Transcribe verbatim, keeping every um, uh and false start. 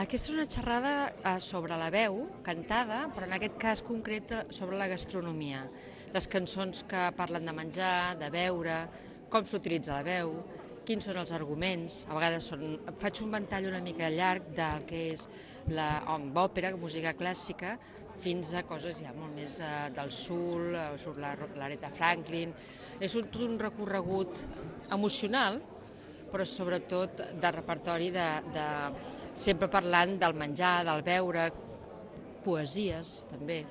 Aquesta és una xerrada eh, sobre la veu, cantada, però en aquest cas concret eh, sobre la gastronomia. Les cançons que parlen de menjar, de beure, com s'utilitza la veu, quins són els arguments. A vegades són... faig un ventall una mica llarg del que és l'òpera, música clàssica, fins a coses ja molt més eh, del soul, eh, surt l'Aretha Franklin. És un, tot un recorregut emocional, però sobretot de repertori de, de sempre parlant del menjar, del beure, poesies també.